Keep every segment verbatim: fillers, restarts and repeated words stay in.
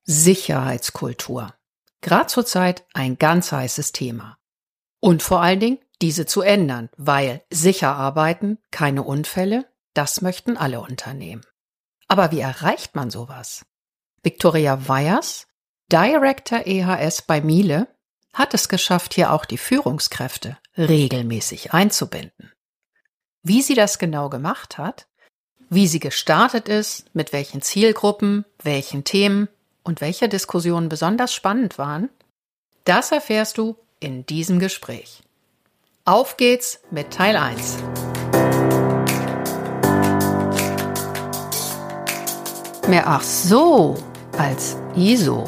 Sicherheitskultur. Gerade zurzeit ein ganz heißes Thema. Und vor allen Dingen diese zu ändern, weil sicher arbeiten, keine Unfälle, das möchten alle Unternehmen. Aber wie erreicht man sowas? Viktoria Weyers, Director E H S bei Miele, hat es geschafft, hier auch die Führungskräfte regelmäßig einzubinden. Wie sie das genau gemacht hat, wie sie gestartet ist, mit welchen Zielgruppen, welchen Themen und welche Diskussionen besonders spannend waren, das erfährst du in diesem Gespräch. Auf geht's mit Teil eins. Mehr ach so als I S O.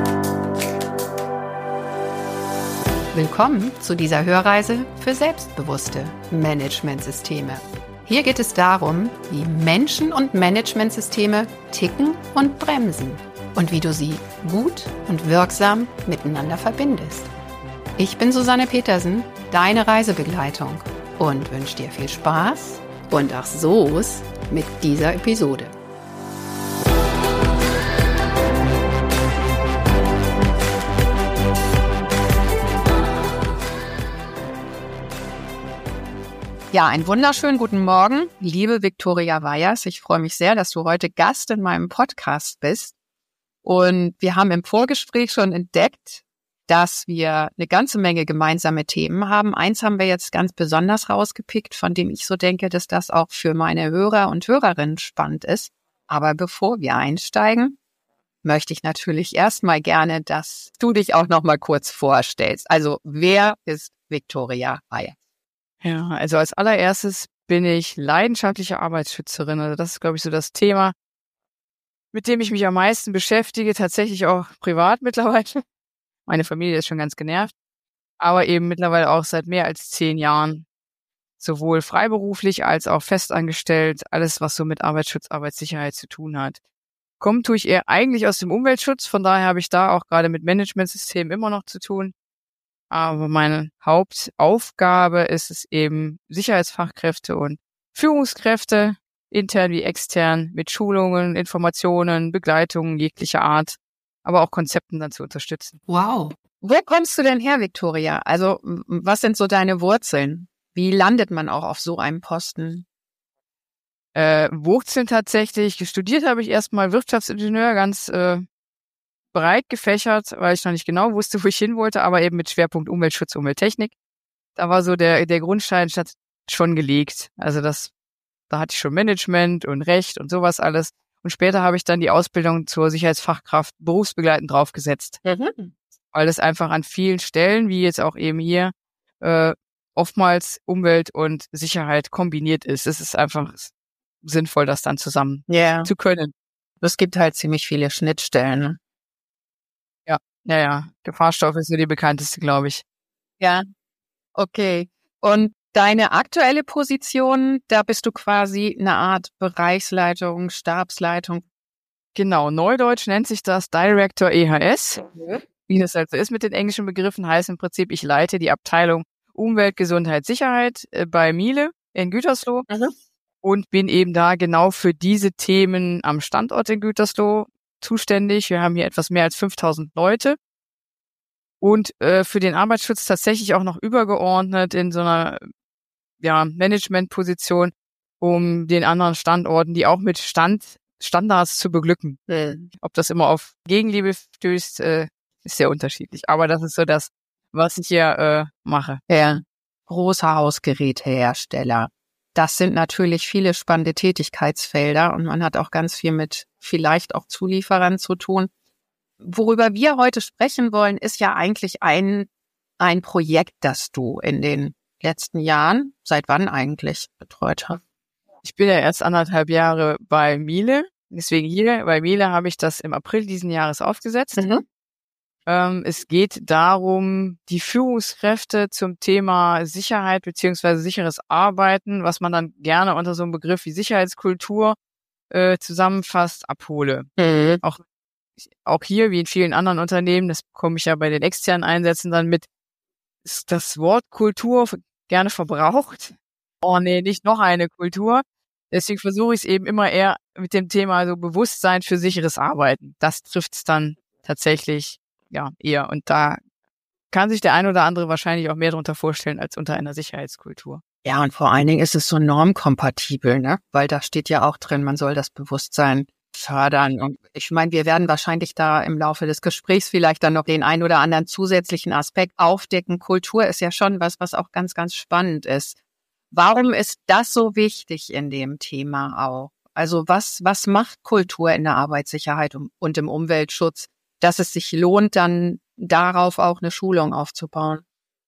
Willkommen zu dieser Hörreise für selbstbewusste Managementsysteme. Hier geht es darum, wie Menschen und Managementsysteme ticken und bremsen und wie du sie gut und wirksam miteinander verbindest. Ich bin Susanne Petersen, deine Reisebegleitung und wünsche dir viel Spaß und ach so's mit dieser Episode. Ja, einen wunderschönen guten Morgen, liebe Viktoria Weyers. Ich freue mich sehr, dass du heute Gast in meinem Podcast bist. Und wir haben im Vorgespräch schon entdeckt, dass wir eine ganze Menge gemeinsame Themen haben. Eins haben wir jetzt ganz besonders rausgepickt, von dem ich so denke, dass das auch für meine Hörer und Hörerinnen spannend ist. Aber bevor wir einsteigen, möchte ich natürlich erstmal gerne, dass du dich auch noch mal kurz vorstellst. Also, wer ist Viktoria Weyers? Ja, also als allererstes bin ich leidenschaftliche Arbeitsschützerin. Also das ist, glaube ich, so das Thema, mit dem ich mich am meisten beschäftige, tatsächlich auch privat mittlerweile. Meine Familie ist schon ganz genervt, aber eben mittlerweile auch seit mehr als zehn Jahren, sowohl freiberuflich als auch festangestellt, alles, was so mit Arbeitsschutz, Arbeitssicherheit zu tun hat. Kommen tue ich eher eigentlich aus dem Umweltschutz, von daher habe ich da auch gerade mit Managementsystemen immer noch zu tun. Aber meine Hauptaufgabe ist es eben, Sicherheitsfachkräfte und Führungskräfte, intern wie extern, mit Schulungen, Informationen, Begleitungen jeglicher Art, aber auch Konzepten dann zu unterstützen. Wow. Wo kommst du denn her, Viktoria? Also, was sind so deine Wurzeln? Wie landet man auch auf so einem Posten? Äh, Wurzeln tatsächlich. Studiert habe ich erstmal Wirtschaftsingenieur, ganz äh, breit gefächert, weil ich noch nicht genau wusste, wo ich hin wollte, aber eben mit Schwerpunkt Umweltschutz, Umwelttechnik. Da war so der der Grundstein schon gelegt. Also das, da hatte ich schon Management und Recht und sowas alles. Und später habe ich dann die Ausbildung zur Sicherheitsfachkraft berufsbegleitend draufgesetzt. Mhm. Weil das einfach an vielen Stellen, wie jetzt auch eben hier, äh, oftmals Umwelt und Sicherheit kombiniert ist. Es ist einfach sinnvoll, das dann zusammen yeah. zu können. Es gibt halt ziemlich viele Schnittstellen. Ja, ja, ja. Gefahrstoff ist nur die bekannteste, glaube ich. Ja, okay. Und deine aktuelle Position, da bist du quasi eine Art Bereichsleitung, Stabsleitung. Genau, neudeutsch nennt sich das Director E H S. Mhm. Wie das halt so ist mit den englischen Begriffen, heißt im Prinzip, ich leite die Abteilung Umwelt, Gesundheit, Sicherheit äh, bei Miele in Gütersloh. Mhm. Und bin eben da genau für diese Themen am Standort in Gütersloh zuständig. Wir haben hier etwas mehr als fünftausend Leute und äh, für den Arbeitsschutz tatsächlich auch noch übergeordnet in so einer ja, Managementposition, um den anderen Standorten, die auch mit Stand, Standards zu beglücken. Mhm. Ob das immer auf Gegenliebe stößt, äh, ist sehr unterschiedlich. Aber das ist so das, was ich hier äh, mache. Ja, großer Hausgerätehersteller. Das sind natürlich viele spannende Tätigkeitsfelder und man hat auch ganz viel mit vielleicht auch Zulieferern zu tun. Worüber wir heute sprechen wollen, ist ja eigentlich ein, ein Projekt, das du in den letzten Jahren, seit wann eigentlich, betreut hast. Ich bin ja erst anderthalb Jahre bei Miele, deswegen hier bei Miele habe ich das im April diesen Jahres aufgesetzt. Mhm. Ähm, es geht darum, die Führungskräfte zum Thema Sicherheit beziehungsweise sicheres Arbeiten, was man dann gerne unter so einem Begriff wie Sicherheitskultur äh, zusammenfasst, abhole. Mhm. Auch, auch hier, wie in vielen anderen Unternehmen, das bekomme ich ja bei den externen Einsätzen dann mit, ist das Wort Kultur gerne verbraucht. Oh nee, nicht noch eine Kultur. Deswegen versuche ich es eben immer eher mit dem Thema so Bewusstsein für sicheres Arbeiten. Das trifft es dann tatsächlich ja eher. Und da kann sich der ein oder andere wahrscheinlich auch mehr darunter vorstellen als unter einer Sicherheitskultur. Ja, und vor allen Dingen ist es so normkompatibel, ne? Weil da steht ja auch drin, man soll das Bewusstsein fördern. Und ich meine, wir werden wahrscheinlich da im Laufe des Gesprächs vielleicht dann noch den ein oder anderen zusätzlichen Aspekt aufdecken. Kultur ist ja schon was, was auch ganz, ganz spannend ist. Warum ist das so wichtig in dem Thema auch? Also was, was macht Kultur in der Arbeitssicherheit und im Umweltschutz, dass es sich lohnt, dann darauf auch eine Schulung aufzubauen?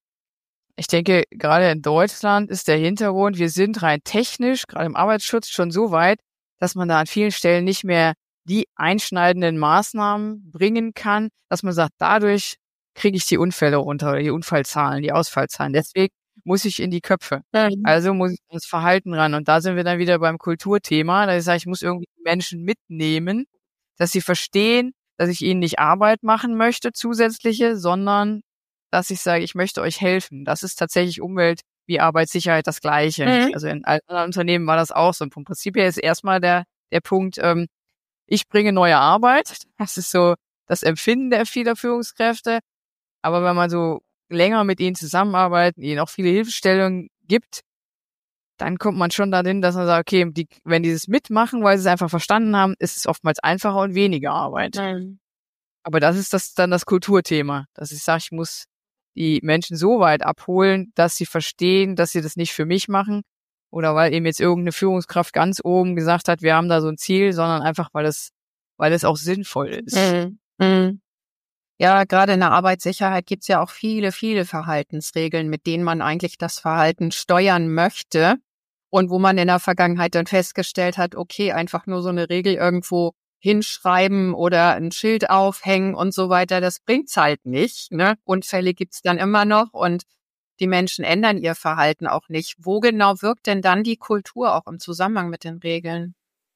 Ich denke, gerade in Deutschland ist der Hintergrund, wir sind rein technisch, gerade im Arbeitsschutz, schon so weit, dass man da an vielen Stellen nicht mehr die einschneidenden Maßnahmen bringen kann, dass man sagt, dadurch kriege ich die Unfälle runter oder die Unfallzahlen, die Ausfallzahlen. Deswegen muss ich in die Köpfe. Mhm. Also muss ich ins Verhalten ran. Und da sind wir dann wieder beim Kulturthema. Da ich sage, ich muss irgendwie die Menschen mitnehmen, dass sie verstehen, dass ich ihnen nicht Arbeit machen möchte, zusätzliche, sondern dass ich sage, ich möchte euch helfen. Das ist tatsächlich Umwelt wie Arbeitssicherheit das Gleiche. Mhm. Also in anderen Unternehmen war das auch so. Und vom Prinzip her ist erstmal der, der Punkt, ähm, ich bringe neue Arbeit. Das ist so das Empfinden der vieler Führungskräfte. Aber wenn man so länger mit ihnen zusammenarbeitet, ihnen auch viele Hilfestellungen gibt, dann kommt man schon dahin, dass man sagt, okay, die, wenn die das mitmachen, weil sie es einfach verstanden haben, ist es oftmals einfacher und weniger Arbeit. Mhm. Aber das ist das dann das Kulturthema, dass ich sage, ich muss die Menschen so weit abholen, dass sie verstehen, dass sie das nicht für mich machen oder weil eben jetzt irgendeine Führungskraft ganz oben gesagt hat, wir haben da so ein Ziel, sondern einfach, weil es, weil es auch sinnvoll ist. Mhm. Mhm. Ja, gerade in der Arbeitssicherheit gibt's ja auch viele, viele Verhaltensregeln, mit denen man eigentlich das Verhalten steuern möchte und wo man in der Vergangenheit dann festgestellt hat, okay, einfach nur so eine Regel irgendwo hinschreiben oder ein Schild aufhängen und so weiter, das bringt's halt nicht, ne? Unfälle gibt's dann immer noch und die Menschen ändern ihr Verhalten auch nicht. Wo genau wirkt denn dann die Kultur auch im Zusammenhang mit den Regeln?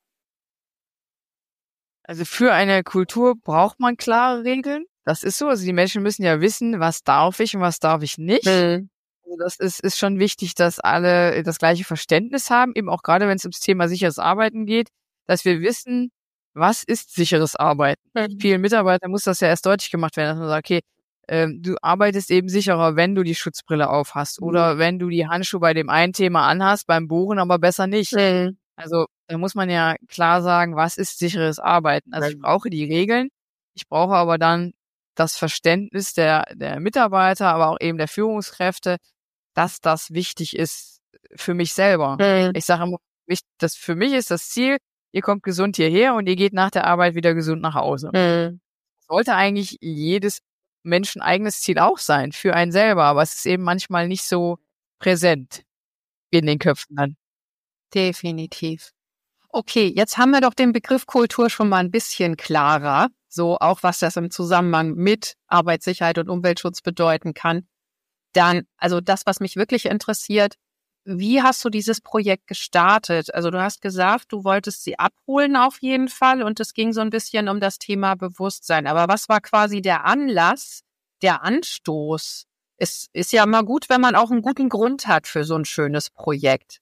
Also für eine Kultur braucht man klare Regeln. Das ist so. Also die Menschen müssen ja wissen, was darf ich und was darf ich nicht. Mhm. Also das ist, ist schon wichtig, dass alle das gleiche Verständnis haben, eben auch gerade wenn es ums Thema sicheres Arbeiten geht, dass wir wissen, was ist sicheres Arbeiten. Mhm. Vielen Mitarbeitern muss das ja erst deutlich gemacht werden, dass man sagt, okay, ähm, du arbeitest eben sicherer, wenn du die Schutzbrille auf hast mhm. oder wenn du die Handschuhe bei dem einen Thema anhast, beim Bohren aber besser nicht. Mhm. Also da muss man ja klar sagen, was ist sicheres Arbeiten. Also ich brauche die Regeln, ich brauche aber dann das Verständnis der, der Mitarbeiter, aber auch eben der Führungskräfte, dass das wichtig ist für mich selber. Mhm. Ich sage immer, das für mich ist das Ziel, ihr kommt gesund hierher und ihr geht nach der Arbeit wieder gesund nach Hause. Mhm. Sollte eigentlich jedes Menschen eigenes Ziel auch sein, für einen selber, aber es ist eben manchmal nicht so präsent in den Köpfen dann. Definitiv. Okay, jetzt haben wir doch den Begriff Kultur schon mal ein bisschen klarer, so auch was das im Zusammenhang mit Arbeitssicherheit und Umweltschutz bedeuten kann. Dann, also das, was mich wirklich interessiert, wie hast du dieses Projekt gestartet? Also du hast gesagt, du wolltest sie abholen auf jeden Fall und es ging so ein bisschen um das Thema Bewusstsein. Aber was war quasi der Anlass, der Anstoß? Es ist ja mal gut, wenn man auch einen guten Grund hat für so ein schönes Projekt.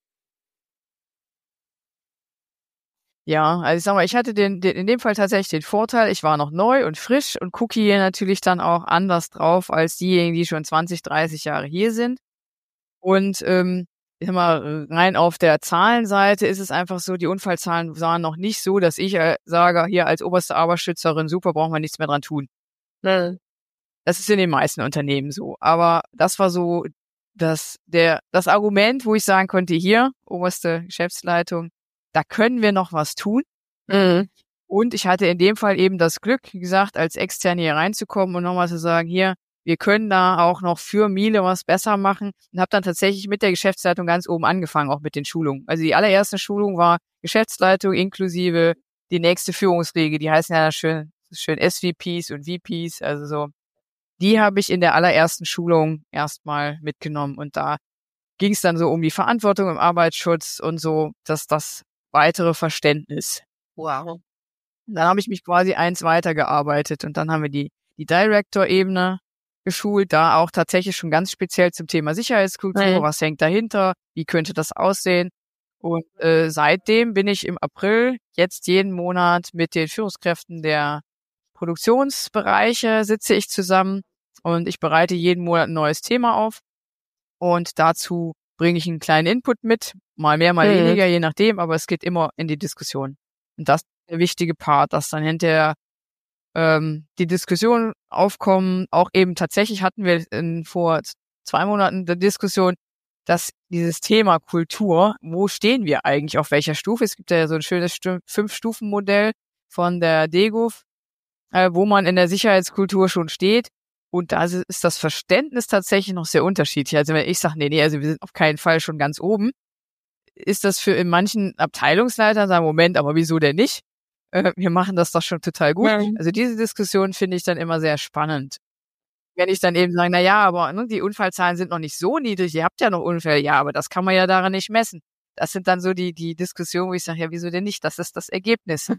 Ja, also ich sag mal, ich hatte den, den in dem Fall tatsächlich den Vorteil, ich war noch neu und frisch und gucke hier natürlich dann auch anders drauf als diejenigen, die schon zwanzig, dreißig Jahre hier sind. Und ähm, ich sag mal, rein auf der Zahlenseite ist es einfach so, die Unfallzahlen waren noch nicht so, dass ich äh, sage, hier als oberste Arbeitsschützerin, super, brauchen wir nichts mehr dran tun. Mhm. Das ist in den meisten Unternehmen so. Aber das war so das, der, das Argument, wo ich sagen konnte, hier, oberste Geschäftsleitung, da können wir noch was tun. Mhm. Und ich hatte in dem Fall eben das Glück, wie gesagt, als Externe hier reinzukommen und nochmal zu sagen, hier, wir können da auch noch für Miele was besser machen. Und habe dann tatsächlich mit der Geschäftsleitung ganz oben angefangen, auch mit den Schulungen. Also die allererste Schulung war Geschäftsleitung inklusive die nächste Führungsriege. Die heißen ja schön, schön S V Ps und V Ps, also so. Die habe ich in der allerersten Schulung erstmal mitgenommen. Und da ging es dann so um die Verantwortung im Arbeitsschutz und so, dass das weitere Verständnis. Wow. Dann habe ich mich quasi eins weitergearbeitet und dann haben wir die, die Director-Ebene geschult, da auch tatsächlich schon ganz speziell zum Thema Sicherheitskultur, mhm. was hängt dahinter, wie könnte das aussehen Und äh, seitdem bin ich im April jetzt jeden Monat mit den Führungskräften der Produktionsbereiche sitze ich zusammen und ich bereite jeden Monat ein neues Thema auf. Und dazu bringe ich einen kleinen Input mit, mal mehr, mal Mhm. weniger, je nachdem, aber es geht immer in die Diskussion. Und das ist der wichtige Part, dass dann hinterher ähm, die Diskussion aufkommen. Auch eben tatsächlich hatten wir in, vor zwei Monaten eine Diskussion, dass dieses Thema Kultur, wo stehen wir eigentlich, auf welcher Stufe? Es gibt ja so ein schönes Stu- Fünf-Stufen-Modell von der DEGUF, äh, wo man in der Sicherheitskultur schon steht. Und da ist das Verständnis tatsächlich noch sehr unterschiedlich. Also wenn ich sage, nee, nee, also wir sind auf keinen Fall schon ganz oben, ist das für in manchen Abteilungsleitern sagen, Moment, aber wieso denn nicht? Äh, wir machen das doch schon total gut. Ja. Also diese Diskussion finde ich dann immer sehr spannend. Wenn ich dann eben sage, na ja, aber ne, die Unfallzahlen sind noch nicht so niedrig, ihr habt ja noch Unfälle, ja, aber das kann man ja daran nicht messen. Das sind dann so die die Diskussionen, wo ich sage, ja, wieso denn nicht? Das ist das Ergebnis.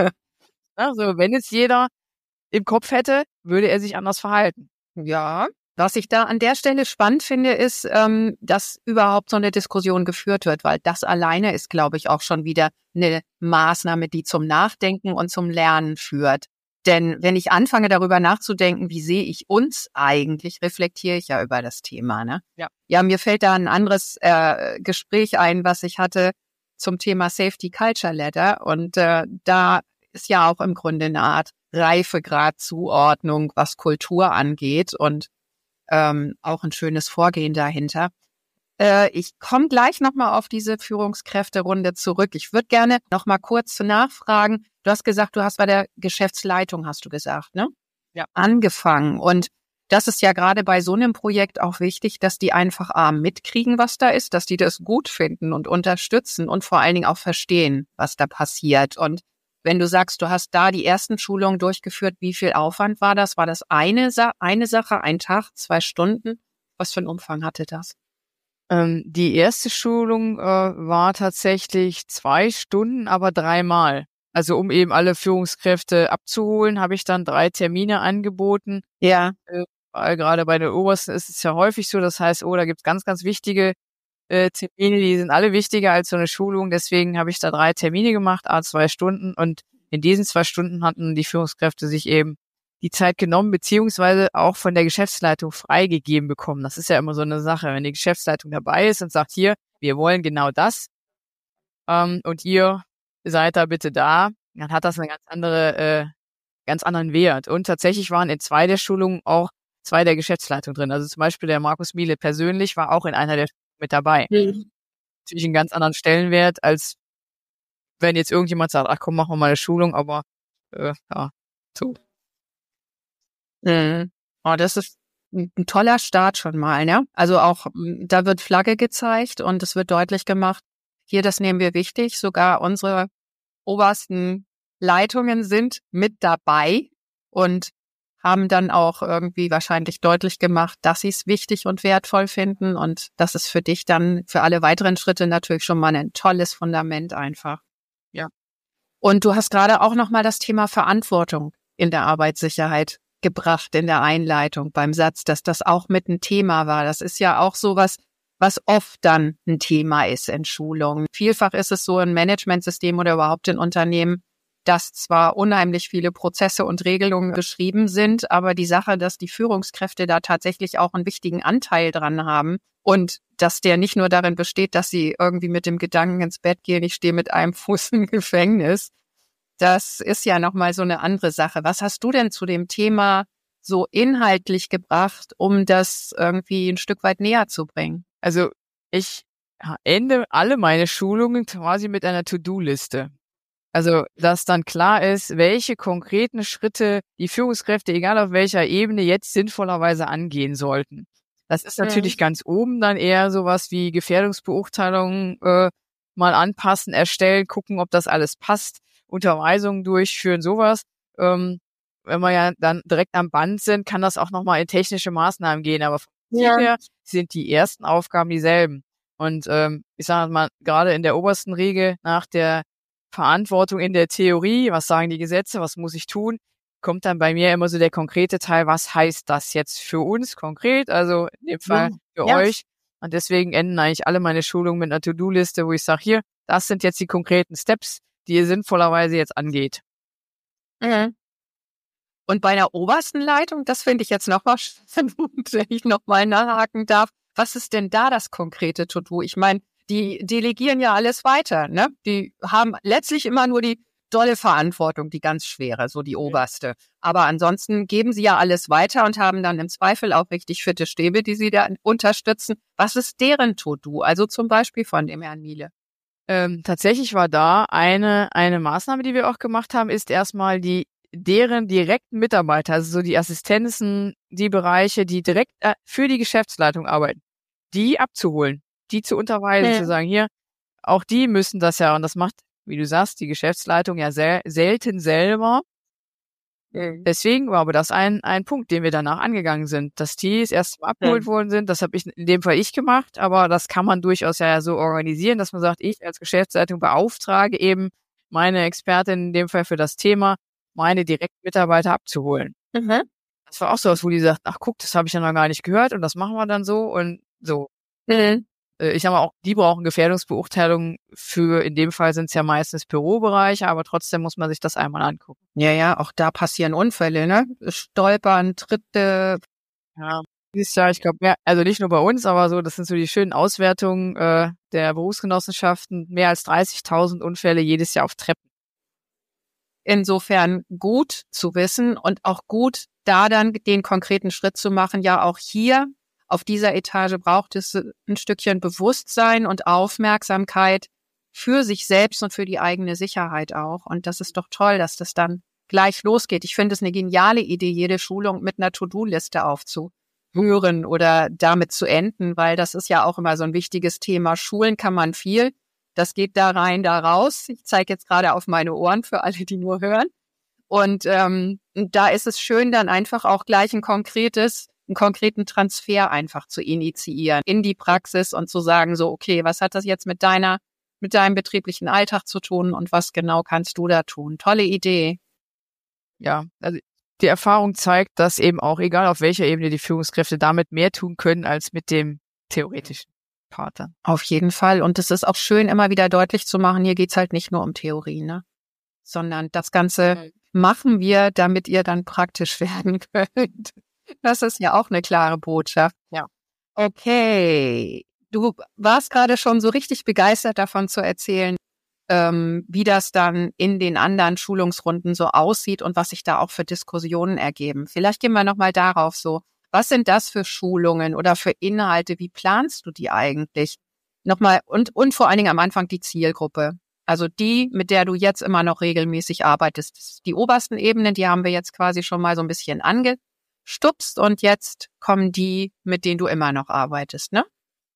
Also wenn jetzt jeder im Kopf hätte, würde er sich anders verhalten. Ja, was ich da an der Stelle spannend finde, ist, ähm, dass überhaupt so eine Diskussion geführt wird, weil das alleine ist, glaube ich, auch schon wieder eine Maßnahme, die zum Nachdenken und zum Lernen führt. Denn wenn ich anfange, darüber nachzudenken, wie sehe ich uns eigentlich, reflektiere ich ja über das Thema. Ne? Ja. Ja, mir fällt da ein anderes äh, Gespräch ein, was ich hatte zum Thema Safety Culture Ladder. Und äh, da ist ja auch im Grunde eine Art Reifegrad-Zuordnung, was Kultur angeht und ähm, auch ein schönes Vorgehen dahinter. Äh, ich komme gleich nochmal auf diese Führungskräfterunde zurück. Ich würde gerne nochmal kurz nachfragen. Du hast gesagt, du hast bei der Geschäftsleitung, hast du gesagt, ne? Ja. Angefangen. Und das ist ja gerade bei so einem Projekt auch wichtig, dass die einfach A, mitkriegen, was da ist, dass die das gut finden und unterstützen und vor allen Dingen auch verstehen, was da passiert. Und wenn du sagst, du hast da die ersten Schulungen durchgeführt, wie viel Aufwand war das? War das eine, Sa- eine Sache, ein Tag, zwei Stunden? Was für einen Umfang hatte das? Ähm, die erste Schulung äh, war tatsächlich zwei Stunden, aber dreimal. Also um eben alle Führungskräfte abzuholen, habe ich dann drei Termine angeboten. Ja. Äh, weil gerade bei den Obersten ist es ja häufig so, das heißt, oh, da gibt's ganz, ganz wichtige äh, Termine, die sind alle wichtiger als so eine Schulung. Deswegen habe ich da drei Termine gemacht, a zwei Stunden. Und in diesen zwei Stunden hatten die Führungskräfte sich eben die Zeit genommen, beziehungsweise auch von der Geschäftsleitung freigegeben bekommen. Das ist ja immer so eine Sache, wenn die Geschäftsleitung dabei ist und sagt, hier, wir wollen genau das ähm, und ihr seid da bitte da, dann hat das eine ganz andere, äh, ganz anderen Wert. Und tatsächlich waren in zwei der Schulungen auch zwei der Geschäftsleitung drin. Also zum Beispiel der Markus Miele persönlich war auch in einer der Schulungen mit dabei. Mhm. Natürlich einen ganz anderen Stellenwert, als wenn jetzt irgendjemand sagt, ach komm, machen wir mal eine Schulung, aber äh, ja, so. Mhm. Oh, das ist ein ein toller Start schon mal, ne? Also auch, m, da wird Flagge gezeigt und es wird deutlich gemacht, hier, das nehmen wir wichtig. Sogar unsere obersten Leitungen sind mit dabei und haben dann auch irgendwie wahrscheinlich deutlich gemacht, dass sie es wichtig und wertvoll finden. Und das ist für dich dann für alle weiteren Schritte natürlich schon mal ein tolles Fundament einfach. Ja. Und du hast gerade auch noch mal das Thema Verantwortung in der Arbeitssicherheit gebracht in der Einleitung beim Satz, dass das auch mit ein Thema war. Das ist ja auch sowas, was oft dann ein Thema ist in Schulungen. Vielfach ist es so ein Managementsystem oder überhaupt in Unternehmen, dass zwar unheimlich viele Prozesse und Regelungen beschrieben sind, aber die Sache, dass die Führungskräfte da tatsächlich auch einen wichtigen Anteil dran haben und dass der nicht nur darin besteht, dass sie irgendwie mit dem Gedanken ins Bett gehen, ich stehe mit einem Fuß im Gefängnis, das ist ja nochmal so eine andere Sache. Was hast du denn zu dem Thema so inhaltlich gebracht, um das irgendwie ein Stück weit näher zu bringen? Also ich ende alle meine Schulungen quasi mit einer To-Do-Liste. Also, dass dann klar ist, welche konkreten Schritte die Führungskräfte, egal auf welcher Ebene, jetzt sinnvollerweise angehen sollten. Das ist natürlich Mhm. ganz oben dann eher sowas wie Gefährdungsbeurteilungen äh, mal anpassen, erstellen, gucken, ob das alles passt, Unterweisungen durchführen, sowas. Ähm, wenn wir ja dann direkt am Band sind, kann das auch nochmal in technische Maßnahmen gehen. Aber vom Prinzip Ja. her sind die ersten Aufgaben dieselben. Und ähm, ich sage mal, gerade in der obersten Riege nach der Verantwortung in der Theorie, was sagen die Gesetze, was muss ich tun, kommt dann bei mir immer so der konkrete Teil, was heißt das jetzt für uns konkret, also in dem Fall für Ja. euch. Und deswegen enden eigentlich alle meine Schulungen mit einer To-Do-Liste, wo ich sage, hier, das sind jetzt die konkreten Steps, die ihr sinnvollerweise jetzt angeht. Mhm. Und bei einer obersten Leitung, das finde ich jetzt nochmal spannend, wenn ich nochmal nachhaken darf. Was ist denn da das konkrete To-Do? Ich meine, die delegieren ja alles weiter, ne? Die haben letztlich immer nur die dolle Verantwortung, die ganz schwere, so die oberste. Aber ansonsten geben sie ja alles weiter und haben dann im Zweifel auch richtig fitte Stäbe, die sie da unterstützen. Was ist deren To-Do? Also zum Beispiel von dem Herrn Miele. Ähm, tatsächlich war da eine eine Maßnahme, die wir auch gemacht haben, ist erstmal die deren direkten Mitarbeiter, also so die Assistenzen, die Bereiche, die direkt äh, für die Geschäftsleitung arbeiten, die abzuholen, die zu unterweisen, Ja. zu sagen, hier, auch die müssen das ja, und das macht, wie du sagst, die Geschäftsleitung ja sel- selten selber. Mhm. Deswegen war aber das ein ein Punkt, den wir danach angegangen sind, dass die es erst mal abgeholt Ja. worden sind. Das habe ich in dem Fall ich gemacht, aber das kann man durchaus ja so organisieren, dass man sagt, ich als Geschäftsleitung beauftrage eben meine Expertin in dem Fall für das Thema, meine direkten Mitarbeiter abzuholen. Mhm. Das war auch so was, wo die sagt, ach guck, das habe ich ja noch gar nicht gehört und das machen wir dann so und so. Mhm. Äh, Ich sag mal auch, die brauchen Gefährdungsbeurteilung für, in dem Fall sind es ja meistens Bürobereiche, aber trotzdem muss man sich das einmal angucken. Ja, ja, auch da passieren Unfälle, ne? Stolpern, Tritte. Ja, dieses Jahr, ich glaube, mehr, also nicht nur bei uns, aber so, das sind so die schönen Auswertungen äh, der Berufsgenossenschaften, mehr als dreißigtausend Unfälle jedes Jahr auf Treppen. Insofern gut zu wissen und auch gut, da dann den konkreten Schritt zu machen. Ja, auch hier auf dieser Etage braucht es ein Stückchen Bewusstsein und Aufmerksamkeit für sich selbst und für die eigene Sicherheit auch. Und das ist doch toll, dass das dann gleich losgeht. Ich finde es eine geniale Idee, jede Schulung mit einer To-Do-Liste aufzuhören oder damit zu enden, weil das ist ja auch immer so ein wichtiges Thema. Schulen kann man viel. Das geht da rein, da raus. Ich zeige jetzt gerade auf meine Ohren für alle, die nur hören. Und ähm, da ist es schön, dann einfach auch gleich ein konkretes, einen konkreten Transfer einfach zu initiieren in die Praxis und zu sagen, so, okay, was hat das jetzt mit deiner, mit deinem betrieblichen Alltag zu tun und was genau kannst du da tun? Tolle Idee. Ja, also die Erfahrung zeigt, dass eben auch, egal auf welcher Ebene, die Führungskräfte damit mehr tun können als mit dem theoretischen Part dann. Auf jeden Fall. Und es ist auch schön, immer wieder deutlich zu machen, hier geht's halt nicht nur um Theorie, ne? Sondern das Ganze machen wir, damit ihr dann praktisch werden könnt. Das ist ja auch eine klare Botschaft. Ja. Okay. Du warst gerade schon so richtig begeistert davon zu erzählen, ähm, wie das dann in den anderen Schulungsrunden so aussieht und was sich da auch für Diskussionen ergeben. Vielleicht gehen wir nochmal darauf so. Was sind das für Schulungen oder für Inhalte? Wie planst du die eigentlich? Nochmal und, und vor allen Dingen am Anfang die Zielgruppe. Also die, mit der du jetzt immer noch regelmäßig arbeitest. Die obersten Ebenen, die haben wir jetzt quasi schon mal so ein bisschen angestupst und jetzt kommen die, mit denen du immer noch arbeitest, ne?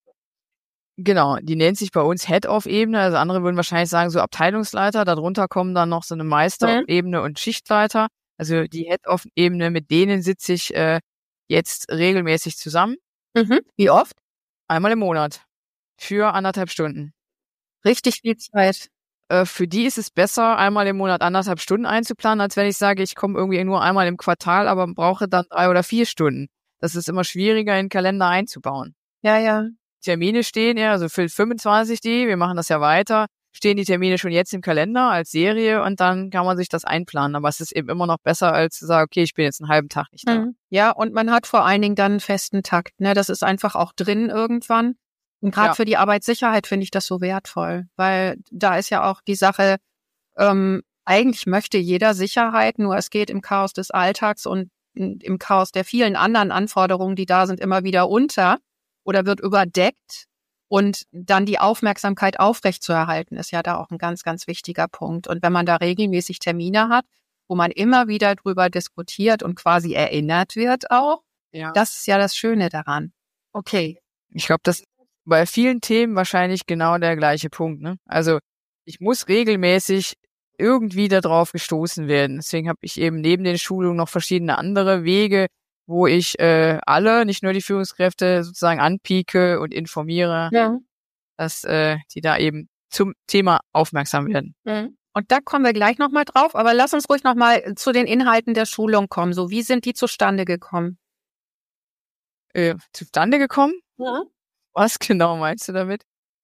Genau, die nennt sich bei uns Head-Off-Ebene, also andere würden wahrscheinlich sagen so Abteilungsleiter, darunter kommen dann noch so eine Meister-Ebene und Schichtleiter. Also die Head-Off-Ebene, mit denen sitze ich äh, jetzt regelmäßig zusammen. Mhm. Wie oft? Einmal im Monat. Für anderthalb Stunden. Richtig viel Zeit. Äh, für die ist es besser, einmal im Monat anderthalb Stunden einzuplanen, als wenn ich sage, ich komme irgendwie nur einmal im Quartal, aber brauche dann drei oder vier Stunden. Das ist immer schwieriger, in den Kalender einzubauen. Ja, ja. Termine stehen ja, also für fünfundzwanzig die, wir machen das ja weiter, stehen die Termine schon jetzt im Kalender als Serie und dann kann man sich das einplanen. Aber es ist eben immer noch besser, als zu sagen, okay, ich bin jetzt einen halben Tag nicht da. Mhm. Ja, und man hat vor allen Dingen dann einen festen Takt. Ne? Das ist einfach auch drin irgendwann. Und gerade Ja. für die Arbeitssicherheit finde ich das so wertvoll, weil da ist ja auch die Sache, ähm, eigentlich möchte jeder Sicherheit, nur es geht im Chaos des Alltags und im Chaos der vielen anderen Anforderungen, die da sind, immer wieder unter oder wird überdeckt. Und dann die Aufmerksamkeit aufrechtzuerhalten, ist ja da auch ein ganz, ganz wichtiger Punkt. Und wenn man da regelmäßig Termine hat, wo man immer wieder drüber diskutiert und quasi erinnert wird auch, Ja. das ist ja das Schöne daran. Okay. Ich glaube, das ist bei vielen Themen wahrscheinlich genau der gleiche Punkt. Ne? Also ich muss regelmäßig irgendwie darauf gestoßen werden. Deswegen habe ich eben neben den Schulungen noch verschiedene andere Wege, wo ich äh, alle, nicht nur die Führungskräfte, sozusagen anpieke und informiere, Ja. dass äh, die da eben zum Thema aufmerksam werden. Und da kommen wir gleich nochmal drauf, aber lass uns ruhig nochmal zu den Inhalten der Schulung kommen. So, wie sind die zustande gekommen? Äh, zustande gekommen? Ja. Was genau meinst du damit?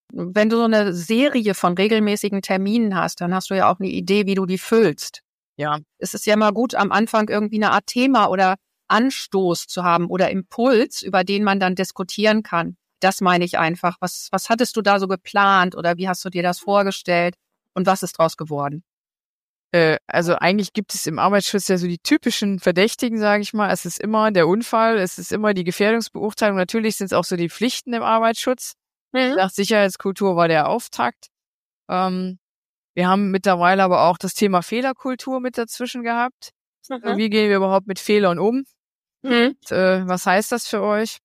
Wenn du so eine Serie von regelmäßigen Terminen hast, dann hast du ja auch eine Idee, wie du die füllst. Ja. Es ist ja mal gut, am Anfang irgendwie eine Art Thema oder Anstoß zu haben oder Impuls, über den man dann diskutieren kann. Das meine ich einfach. Was, was hattest du da so geplant oder wie hast du dir das vorgestellt und was ist draus geworden? Äh, also eigentlich gibt es im Arbeitsschutz ja so die typischen Verdächtigen, sage ich mal. Es ist immer der Unfall, es ist immer die Gefährdungsbeurteilung. Natürlich sind es auch so die Pflichten im Arbeitsschutz. Mhm. Nach Sicherheitskultur war der Auftakt. Ähm, wir haben mittlerweile aber auch das Thema Fehlerkultur mit dazwischen gehabt. Mhm. Wie gehen wir überhaupt mit Fehlern um? Mhm. Und, äh, was heißt das für euch?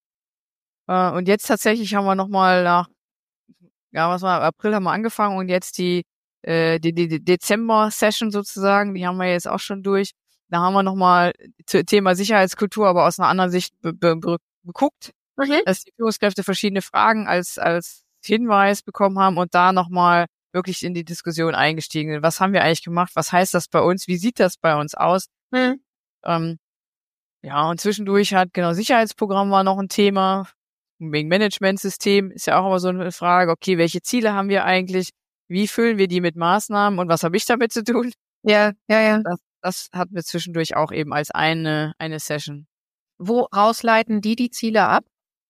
Äh, und jetzt tatsächlich haben wir nochmal nach, ja, was war, April haben wir angefangen und jetzt die, äh, die, die, die Dezember-Session sozusagen, die haben wir jetzt auch schon durch. Da haben wir nochmal Thema Sicherheitskultur, aber aus einer anderen Sicht be- be- be- geguckt, Mhm. dass die Führungskräfte verschiedene Fragen als, als Hinweis bekommen haben und da nochmal wirklich in die Diskussion eingestiegen sind. Was haben wir eigentlich gemacht? Was heißt das bei uns? Wie sieht das bei uns aus? Mhm. Ähm, ja, und zwischendurch hat, genau, Sicherheitsprogramm war noch ein Thema. Wegen Managementsystem ist ja auch immer so eine Frage, okay, welche Ziele haben wir eigentlich? Wie füllen wir die mit Maßnahmen und was habe ich damit zu tun? Ja, ja, ja. Das, das hatten wir zwischendurch auch eben als eine, eine Session. Woraus leiten die die Ziele ab?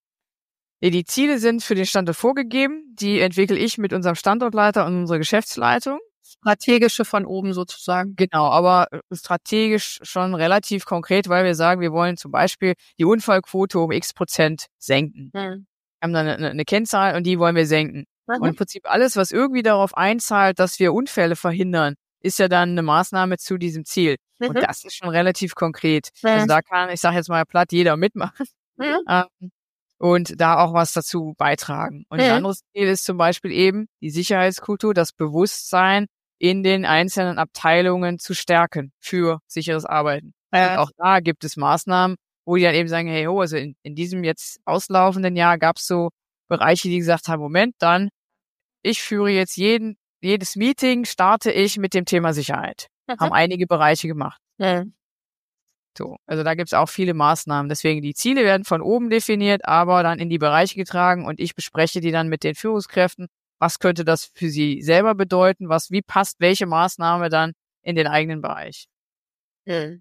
Ja, die Ziele sind für den Standort vorgegeben. Die entwickle ich mit unserem Standortleiter und unserer Geschäftsleitung. Strategische von oben sozusagen. Genau, aber strategisch schon relativ konkret, weil wir sagen, wir wollen zum Beispiel die Unfallquote um x Prozent senken. Mhm. Wir haben dann eine, eine Kennzahl und die wollen wir senken. Mhm. Und im Prinzip alles, was irgendwie darauf einzahlt, dass wir Unfälle verhindern, ist ja dann eine Maßnahme zu diesem Ziel. Mhm. Und das ist schon relativ konkret. Mhm. Also da kann, ich sage jetzt mal platt, jeder mitmachen. Mhm. Ähm, und da auch was dazu beitragen. Und ein Mhm. anderes Ziel ist zum Beispiel eben die Sicherheitskultur, das Bewusstsein in den einzelnen Abteilungen zu stärken für sicheres Arbeiten. Ja. Und auch da gibt es Maßnahmen, wo die dann eben sagen, hey, oh, also in, in diesem jetzt auslaufenden Jahr gab es so Bereiche, die gesagt haben, Moment, dann, ich führe jetzt jeden, jedes Meeting, starte ich mit dem Thema Sicherheit. Mhm. Haben einige Bereiche gemacht. Mhm. So, also da gibt's auch viele Maßnahmen. Deswegen die Ziele werden von oben definiert, aber dann in die Bereiche getragen und ich bespreche die dann mit den Führungskräften. Was könnte das für sie selber bedeuten? Was, wie passt welche Maßnahme dann in den eigenen Bereich? Mhm.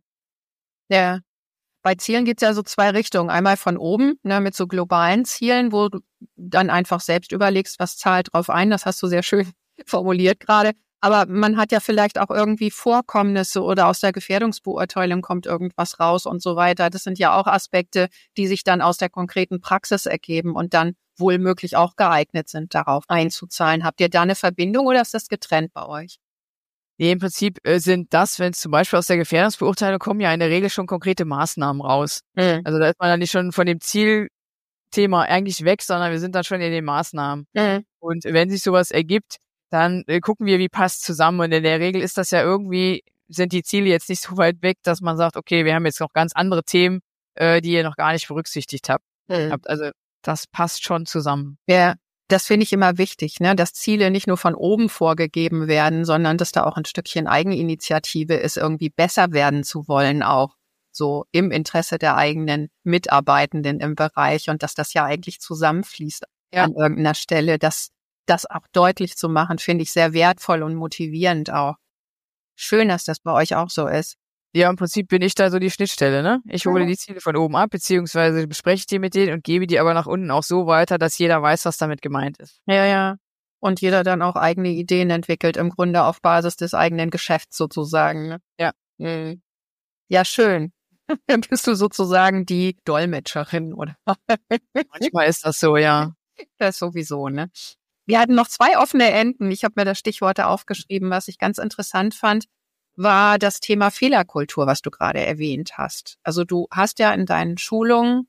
Ja. Bei Zielen gibt's ja so zwei Richtungen. Einmal von oben, ne, mit so globalen Zielen, wo du dann einfach selbst überlegst, was zahlt drauf ein. Das hast du sehr schön formuliert gerade. Aber man hat ja vielleicht auch irgendwie Vorkommnisse oder aus der Gefährdungsbeurteilung kommt irgendwas raus und so weiter. Das sind ja auch Aspekte, die sich dann aus der konkreten Praxis ergeben und dann wohl möglich auch geeignet sind, darauf einzuzahlen. Habt ihr da eine Verbindung oder ist das getrennt bei euch? Nee, im Prinzip äh, sind das, wenn es zum Beispiel aus der Gefährdungsbeurteilung kommen, ja in der Regel schon konkrete Maßnahmen raus. Mhm. Also da ist man dann nicht schon von dem Zielthema eigentlich weg, sondern wir sind dann schon in den Maßnahmen. Mhm. Und wenn sich sowas ergibt, dann äh, gucken wir, wie passt zusammen. Und in der Regel ist das ja irgendwie, sind die Ziele jetzt nicht so weit weg, dass man sagt, okay, wir haben jetzt noch ganz andere Themen, äh, die ihr noch gar nicht berücksichtigt habt. Mhm. habt. Also das passt schon zusammen. Ja, das finde ich immer wichtig, ne, dass Ziele nicht nur von oben vorgegeben werden, sondern dass da auch ein Stückchen Eigeninitiative ist, irgendwie besser werden zu wollen, auch so im Interesse der eigenen Mitarbeitenden im Bereich und dass das ja eigentlich zusammenfließt Ja. an irgendeiner Stelle. Das, das auch deutlich zu machen, finde ich sehr wertvoll und motivierend auch. Schön, dass das bei euch auch so ist. Ja, im Prinzip bin ich da so die Schnittstelle, ne? Ich hole Mhm. die Ziele von oben ab, beziehungsweise bespreche die mit denen und gebe die aber nach unten auch so weiter, dass jeder weiß, was damit gemeint ist. Ja, ja. Und jeder dann auch eigene Ideen entwickelt, im Grunde auf Basis des eigenen Geschäfts sozusagen. Ne? Ja. Mhm. Ja, schön. Dann bist du sozusagen die Dolmetscherin, oder? Manchmal ist das so, ja. Das sowieso, ne? Wir hatten noch zwei offene Enden. Ich habe mir da Stichworte aufgeschrieben. Was ich ganz interessant fand, war das Thema Fehlerkultur, was du gerade erwähnt hast. Also du hast ja in deinen Schulungen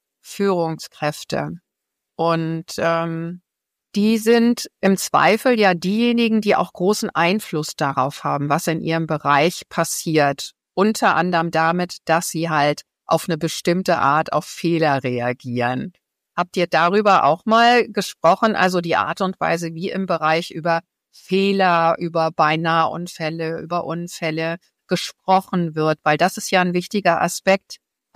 Führungskräfte und ähm, die sind im Zweifel ja diejenigen, die auch großen Einfluss darauf haben, was in ihrem Bereich passiert. Unter anderem damit, dass sie halt auf eine bestimmte Art auf Fehler reagieren. Habt ihr darüber auch mal gesprochen? Also die Art und Weise, wie im Bereich über Fehler, über Beinahe-Unfälle, über Unfälle gesprochen wird, weil das ist ja ein wichtiger Aspekt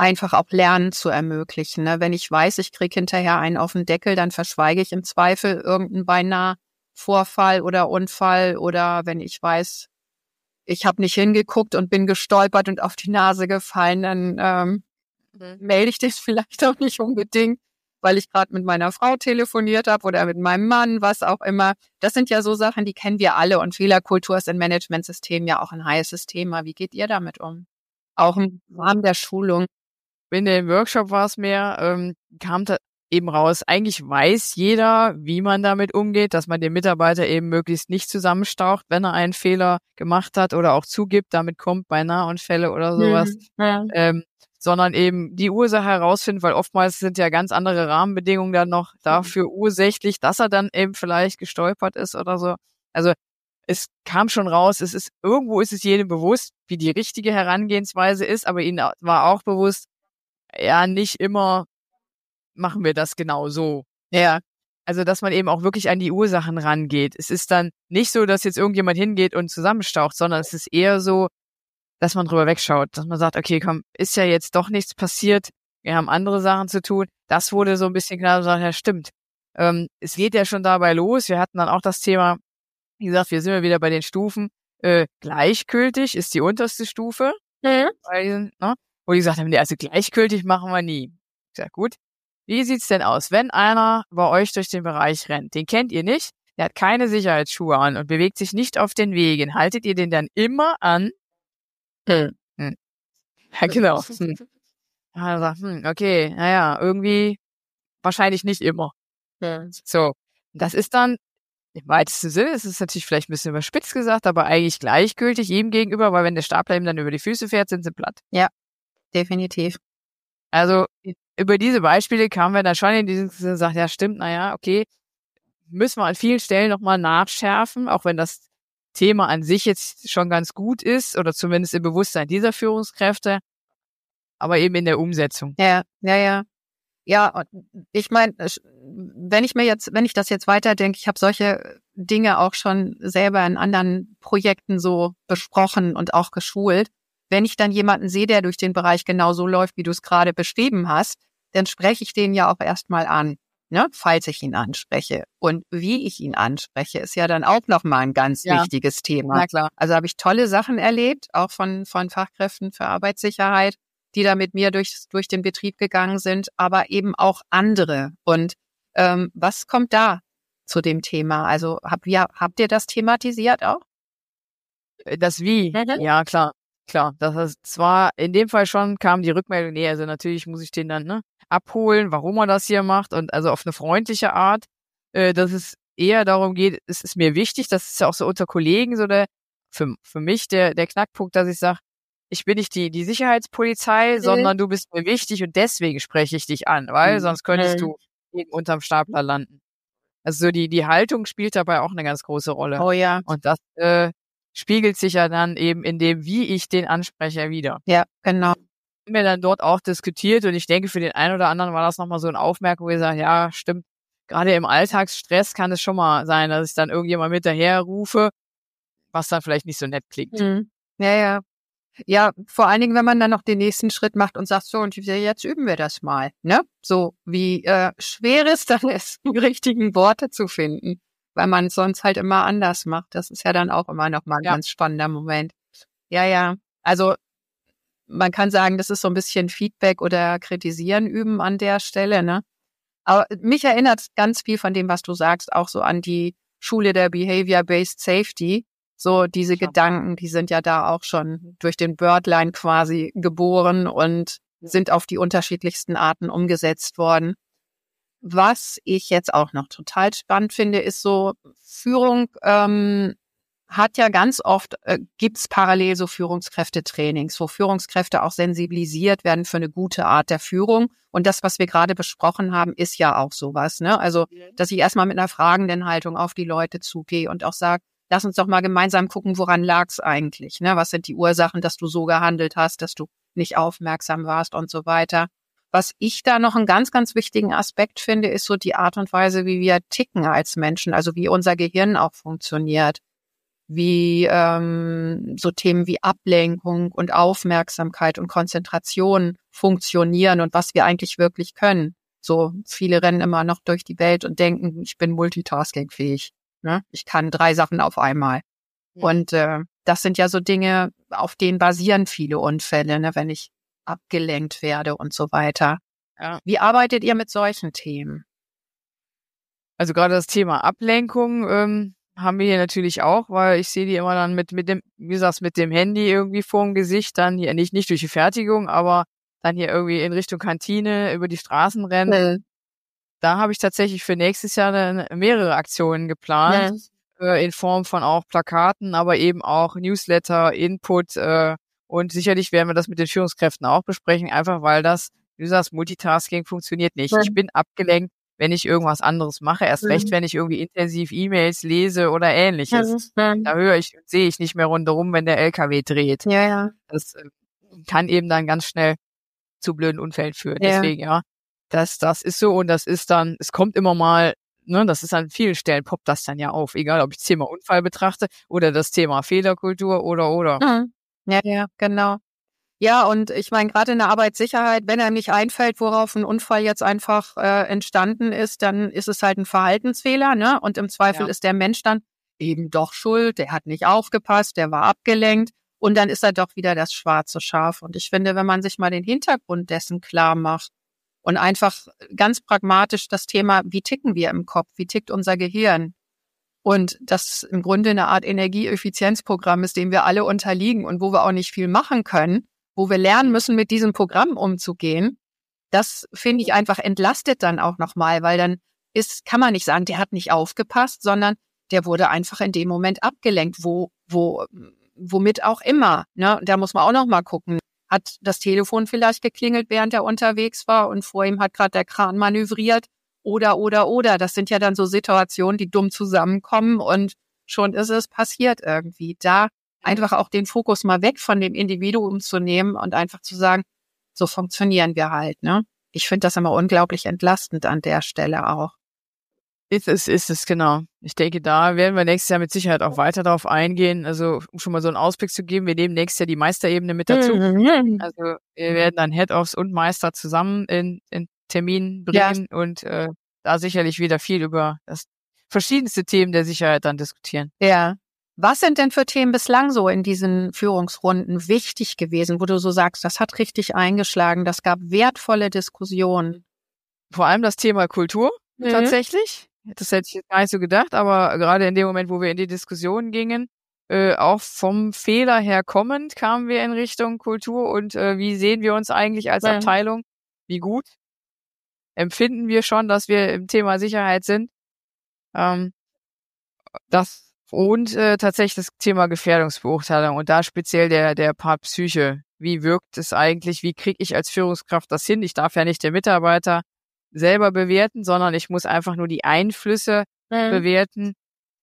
einfach auch Lernen zu ermöglichen. Ne? Wenn ich weiß, ich kriege hinterher einen auf den Deckel, dann verschweige ich im Zweifel irgendeinen beinahe Vorfall oder Unfall. Oder wenn ich weiß, ich habe nicht hingeguckt und bin gestolpert und auf die Nase gefallen, dann ähm, mhm. melde ich das vielleicht auch nicht unbedingt, weil ich gerade mit meiner Frau telefoniert habe oder mit meinem Mann, was auch immer. Das sind ja so Sachen, die kennen wir alle. Und Fehlerkultur ist in Managementsystemen ja auch ein heißes Thema. Wie geht ihr damit um? Auch im Rahmen der Schulung. In dem Workshop war es mehr, ähm, kam da eben raus, eigentlich weiß jeder, wie man damit umgeht, dass man den Mitarbeiter eben möglichst nicht zusammenstaucht, wenn er einen Fehler gemacht hat oder auch zugibt, damit kommt bei Nahunfälle oder sowas, mhm. ja. ähm, sondern eben die Ursache herausfinden, weil oftmals sind ja ganz andere Rahmenbedingungen dann noch dafür ursächlich, dass er dann eben vielleicht gestolpert ist oder so. Also es kam schon raus, es ist irgendwo ist es jedem bewusst, wie die richtige Herangehensweise ist, aber ihnen war auch bewusst, ja, nicht immer machen wir das genau so. Ja. Also, dass man eben auch wirklich an die Ursachen rangeht. Es ist dann nicht so, dass jetzt irgendjemand hingeht und zusammenstaucht, sondern es ist eher so, dass man drüber wegschaut, dass man sagt, okay, komm, ist ja jetzt doch nichts passiert, wir haben andere Sachen zu tun. Das wurde so ein bisschen klar, gesagt, ja, stimmt. Ähm, es geht ja schon dabei los. Wir hatten dann auch das Thema, wie gesagt, wir sind ja wieder bei den Stufen. Äh, gleichgültig ist die unterste Stufe. Mhm. Weil, ne, wo die gesagt haben, nee, also gleichgültig machen wir nie. Ich sag, gut. Wie sieht's denn aus, wenn einer bei euch durch den Bereich rennt? Den kennt ihr nicht, der hat keine Sicherheitsschuhe an und bewegt sich nicht auf den Wegen. Haltet ihr den dann immer an? Hm. Hm. Ja, genau. Hm. Ja, sagt, hm, okay, naja, irgendwie wahrscheinlich nicht immer. Hm. So, das ist dann im weitesten Sinne, es ist natürlich vielleicht ein bisschen überspitzt gesagt, aber eigentlich gleichgültig ihm gegenüber, weil wenn der Stapler ihm dann über die Füße fährt, sind sie platt. Ja, definitiv. Also über diese Beispiele kamen wir dann schon in diesen Sinne, sagt, ja stimmt, naja, okay, müssen wir an vielen Stellen nochmal nachschärfen, auch wenn das Thema an sich jetzt schon ganz gut ist oder zumindest im Bewusstsein dieser Führungskräfte, aber eben in der Umsetzung. Ja, ja, ja. Ja, ich meine, wenn ich mir jetzt, wenn ich das jetzt weiterdenke, ich habe solche Dinge auch schon selber in anderen Projekten so besprochen und auch geschult. Wenn ich dann jemanden sehe, der durch den Bereich genau so läuft, wie du es gerade beschrieben hast, dann spreche ich den ja auch erstmal an, ne, falls ich ihn anspreche. Und wie ich ihn anspreche, ist ja dann auch nochmal ein ganz ja. wichtiges Thema. Na klar. Also habe ich tolle Sachen erlebt, auch von, von Fachkräften für Arbeitssicherheit, die da mit mir durch, durch den Betrieb gegangen sind, aber eben auch andere. Und ähm, was kommt da zu dem Thema? Also habt ihr, habt ihr das thematisiert auch? Das Wie? Mhm. Ja, klar. Klar, das ist zwar in dem Fall schon kam die Rückmeldung, nee, also natürlich muss ich den dann ne, abholen, warum er das hier macht und also auf eine freundliche Art, äh, dass es eher darum geht, es ist mir wichtig, das ist ja auch so unter Kollegen so der, für, für mich der, der Knackpunkt, dass ich sage, ich bin nicht die, die Sicherheitspolizei, mhm. sondern du bist mir wichtig und deswegen spreche ich dich an, weil mhm. sonst könntest du eben unterm Stapler landen. Also so die, die Haltung spielt dabei auch eine ganz große Rolle. Oh ja. Und das, äh, spiegelt sich ja dann eben in dem, wie ich den anspreche, wieder. Ja, genau. Haben wir dann dort auch diskutiert und ich denke, für den einen oder anderen war das nochmal so ein Aufmerkung, wo wir sagen, ja, stimmt, gerade im Alltagsstress kann es schon mal sein, dass ich dann irgendjemand mit daher rufe, was dann vielleicht nicht so nett klingt. Mhm. Ja, ja. Ja, vor allen Dingen, wenn man dann noch den nächsten Schritt macht und sagt, so, und jetzt üben wir das mal, ne? So, wie äh, schwer es dann ist, die richtigen Worte zu finden, weil man es sonst halt immer anders macht. Das ist ja dann auch immer noch mal ein ja. ganz spannender Moment. Ja, ja. Also man kann sagen, das ist so ein bisschen Feedback oder Kritisieren üben an der Stelle, ne? Aber mich erinnert ganz viel von dem, was du sagst, auch so an die Schule der Behavior-Based Safety. So diese ja. Gedanken, die sind ja da auch schon durch den Birdline quasi geboren und sind auf die unterschiedlichsten Arten umgesetzt worden. Was ich jetzt auch noch total spannend finde, ist so, Führung ähm, hat ja ganz oft, äh, gibt's parallel so Führungskräftetrainings, wo Führungskräfte auch sensibilisiert werden für eine gute Art der Führung. Und das, was wir gerade besprochen haben, ist ja auch sowas, ne? Also, dass ich erstmal mit einer fragenden Haltung auf die Leute zugehe und auch sage, lass uns doch mal gemeinsam gucken, woran lag's eigentlich, ne? Was sind die Ursachen, dass du so gehandelt hast, dass du nicht aufmerksam warst und so weiter. Was ich da noch einen ganz, ganz wichtigen Aspekt finde, ist so die Art und Weise, wie wir ticken als Menschen, also wie unser Gehirn auch funktioniert. wie ähm, so Themen wie Ablenkung und Aufmerksamkeit und Konzentration funktionieren und was wir eigentlich wirklich können. So viele rennen immer noch durch die Welt und denken, ich bin multitaskingfähig. Ne? Ich kann drei Sachen auf einmal. Ja. Und äh, das sind ja so Dinge, auf denen basieren viele Unfälle, ne? Wenn ich abgelenkt werde und so weiter. Ja. Wie arbeitet ihr mit solchen Themen? Also gerade das Thema Ablenkung ähm, haben wir hier natürlich auch, weil ich sehe die immer dann mit mit dem, wie gesagt, mit dem Handy irgendwie vorm Gesicht, dann hier nicht nicht durch die Fertigung, aber dann hier irgendwie in Richtung Kantine über die Straßen rennen. Mhm. Da habe ich tatsächlich für nächstes Jahr dann mehrere Aktionen geplant, ja. äh, in Form von auch Plakaten, aber eben auch Newsletter, Input äh, und sicherlich werden wir das mit den Führungskräften auch besprechen, einfach weil das, wie du sagst, Multitasking funktioniert nicht. Ja. Ich bin abgelenkt, wenn ich irgendwas anderes mache, erst recht, wenn ich irgendwie intensiv E-Mails lese oder Ähnliches. Ja. Da höre ich, sehe ich nicht mehr rundherum, wenn der L K W dreht. Ja, ja. Das äh, kann eben dann ganz schnell zu blöden Unfällen führen. Ja. Deswegen, ja, das, das ist so und das ist dann, es kommt immer mal, ne, das ist an vielen Stellen, poppt das dann ja auf, egal ob ich das Thema Unfall betrachte oder das Thema Fehlerkultur oder, oder. Mhm. Ja, ja, genau. Ja, und ich meine, gerade in der Arbeitssicherheit, wenn einem nicht einfällt, worauf ein Unfall jetzt einfach äh, entstanden ist, dann ist es halt ein Verhaltensfehler, ne? Und im Zweifel Ja. ist der Mensch dann eben doch schuld, der hat nicht aufgepasst, der war abgelenkt und dann ist er doch wieder das schwarze Schaf. Und ich finde, wenn man sich mal den Hintergrund dessen klar macht und einfach ganz pragmatisch das Thema, wie ticken wir im Kopf, wie tickt unser Gehirn, und das im Grunde eine Art Energieeffizienzprogramm ist, dem wir alle unterliegen und wo wir auch nicht viel machen können, wo wir lernen müssen, mit diesem Programm umzugehen, das finde ich einfach entlastet dann auch nochmal, weil dann ist, kann man nicht sagen, der hat nicht aufgepasst, sondern der wurde einfach in dem Moment abgelenkt, wo, wo, womit auch immer, ne? Da muss man auch noch mal gucken. Hat das Telefon vielleicht geklingelt, während er unterwegs war und vor ihm hat gerade der Kran manövriert oder, oder, oder. Das sind ja dann so Situationen, die dumm zusammenkommen und schon ist es passiert irgendwie. Da einfach auch den Fokus mal weg von dem Individuum zu nehmen und einfach zu sagen, so funktionieren wir halt, ne? Ich finde das immer unglaublich entlastend an der Stelle auch. Ist es, ist es, genau. Ich denke, da werden wir nächstes Jahr mit Sicherheit auch weiter darauf eingehen. Also, um schon mal so einen Ausblick zu geben, wir nehmen nächstes Jahr die Meisterebene mit dazu. Mhm. Also, wir werden dann Head-Offs und Meister zusammen in, in Termin bringen ja. und äh, da sicherlich wieder viel über das verschiedenste Themen der Sicherheit dann diskutieren. Ja. Was sind denn für Themen bislang so in diesen Führungsrunden wichtig gewesen, wo du so sagst, das hat richtig eingeschlagen, das gab wertvolle Diskussionen? Vor allem das Thema Kultur mhm. tatsächlich. Das hätte ich jetzt gar nicht so gedacht, aber gerade in dem Moment, wo wir in die Diskussion gingen, äh, auch vom Fehler her kommend, kamen wir in Richtung Kultur und äh, wie sehen wir uns eigentlich als ja. Abteilung? Wie gut empfinden wir schon, dass wir im Thema Sicherheit sind? Ähm, das und äh, tatsächlich das Thema Gefährdungsbeurteilung und da speziell der der Part Psyche. Wie wirkt es eigentlich? Wie kriege ich als Führungskraft das hin? Ich darf ja nicht der Mitarbeiter selber bewerten, sondern ich muss einfach nur die Einflüsse mhm. bewerten.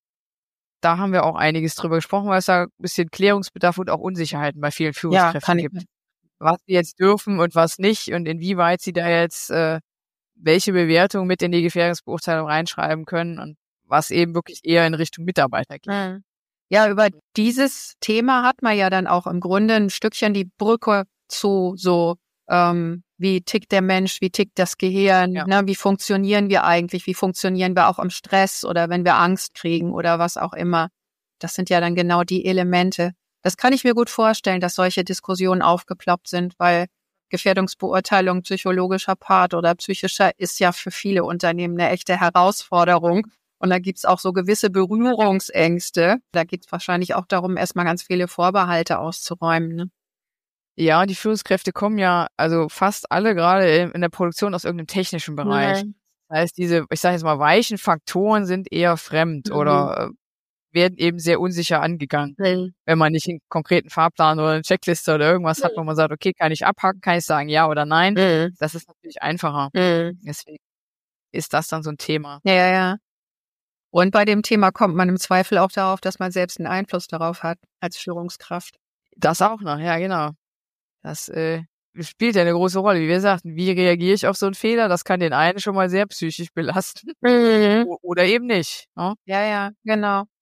Da haben wir auch einiges drüber gesprochen, weil es da ein bisschen Klärungsbedarf und auch Unsicherheiten bei vielen Führungskräften ja, gibt. Was sie jetzt dürfen und was nicht und inwieweit sie da jetzt äh, welche Bewertung mit in die Gefährdungsbeurteilung reinschreiben können und was eben wirklich eher in Richtung Mitarbeiter geht. Mhm. Ja, über dieses Thema hat man ja dann auch im Grunde ein Stückchen die Brücke zu so ähm, wie tickt der Mensch, wie tickt das Gehirn, ja. ne, wie funktionieren wir eigentlich, wie funktionieren wir auch im Stress oder wenn wir Angst kriegen oder was auch immer. Das sind ja dann genau die Elemente. Das kann ich mir gut vorstellen, dass solche Diskussionen aufgeploppt sind, weil Gefährdungsbeurteilung, psychologischer Part oder psychischer ist ja für viele Unternehmen eine echte Herausforderung. Und da gibt's auch so gewisse Berührungsängste. Da geht's wahrscheinlich auch darum, erstmal ganz viele Vorbehalte auszuräumen, ne? Ja, die Führungskräfte kommen ja, also fast alle gerade in der Produktion aus irgendeinem technischen Bereich. Mhm. Das heißt, diese, ich sage jetzt mal, weichen Faktoren sind eher fremd mhm. oder äh, werden eben sehr unsicher angegangen. Mhm. Wenn man nicht einen konkreten Fahrplan oder eine Checkliste oder irgendwas mhm. hat, wo man sagt, okay, kann ich abhaken, kann ich sagen ja oder nein. Mhm. Das ist natürlich einfacher. Mhm. Deswegen ist das dann so ein Thema. Ja, ja, ja. Und bei dem Thema kommt man im Zweifel auch darauf, dass man selbst einen Einfluss darauf hat als Führungskraft. Das auch noch, ja, genau. Das äh, spielt ja eine große Rolle. Wie wir sagten, wie reagiere ich auf so einen Fehler? Das kann den einen schon mal sehr psychisch belasten. Mhm. Oder eben nicht. Ne? Ja, ja, genau.